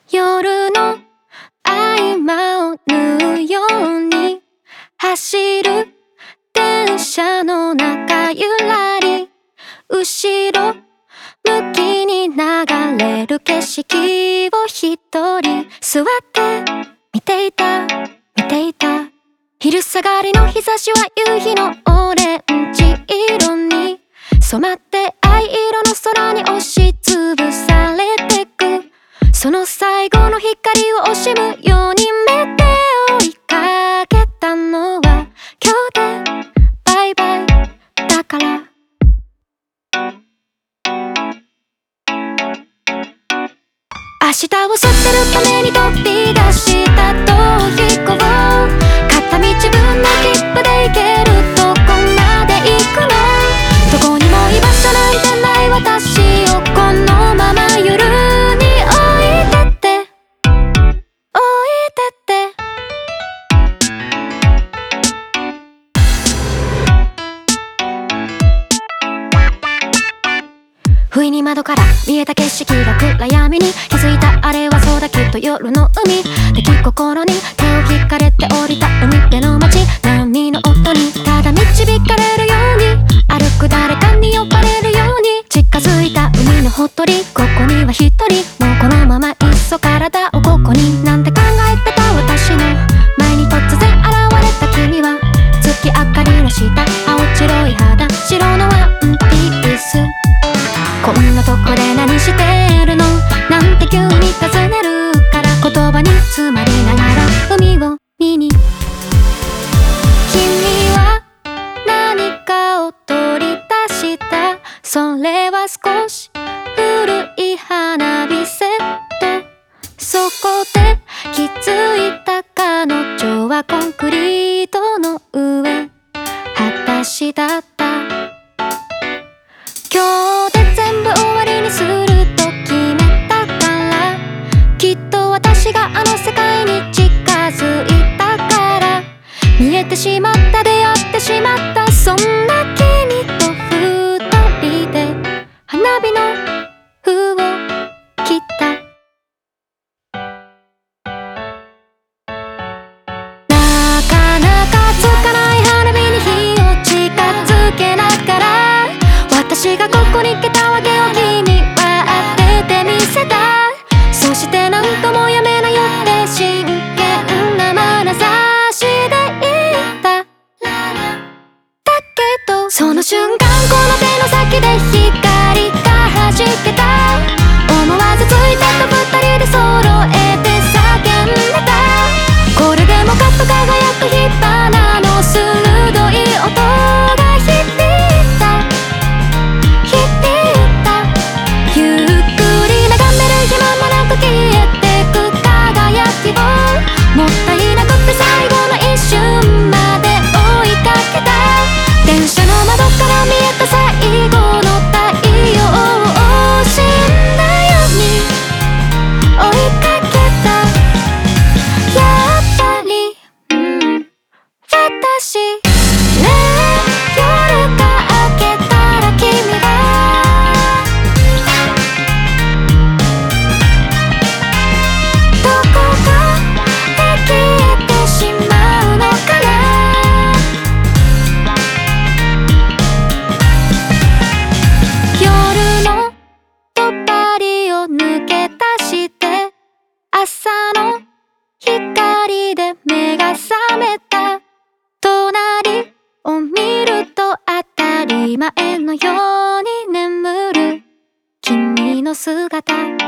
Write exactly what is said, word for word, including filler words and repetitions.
夜の合間を縫うように走る電車の中ゆらり、後ろ向きに流れる景色を一人座って見ていた見ていた。昼下がりの日差しは夕日のオレンジ色に染まって藍色の空に押しつぶされてく。その最後の光を惜しむように目で追いかけたのは今日でバイバイだから。明日を知ってるために飛び出した逃避行、片道分の切符で行けるとこまで行くの。どこにも居場所なんてない私をこのまま夜に置いてって置いてって。不意に窓から見えた景色が暗闇に気づいた。あれはそうだきっと夜の海。出来心に手を引かれて降りた海辺の街。波の音にただ導かれるように、歩く誰かに呼ばれるように近づいた海のほとり。ここには一人もうこのままいっそ体をここになんて考えてた私の前に突然現れた君は月明かりの下、青白い肌、白のワンピース。こんなとこで何してるのなんて急に尋ねるから、言葉に詰まりながら海を見に。君は何かを取り出した。それは少し古い花火セット。そこで気づいた彼女はコンクリートの上裸足だった。今日で全部終わりにすると決めたから、きっと私があの世界に近づいたから、見えてしまった出会ってしまった、そんな君と二人で花火の封を切った。なかなかつかない花火に火を近づけながら、私がここに来たわけを君は当ててみせた。そして何ともやめなよって真剣な眼差しで言った。だけどその瞬間この手の先で光が弾けた。思わずついてた二人で揃えて叫んでた。これでもかっと輝く火花の鋭い音が響いた。ゆっくり眺める暇もなく消えてく輝きを、もったいなくて最後の一瞬まで追いかけた。電車の窓から見えた最後の太陽を死んだように追いかけた。やっぱり、うん、私ねえ、夜が明けたら君が朝の光で目が覚めた。隣を見ると当たり前のように眠る君の姿。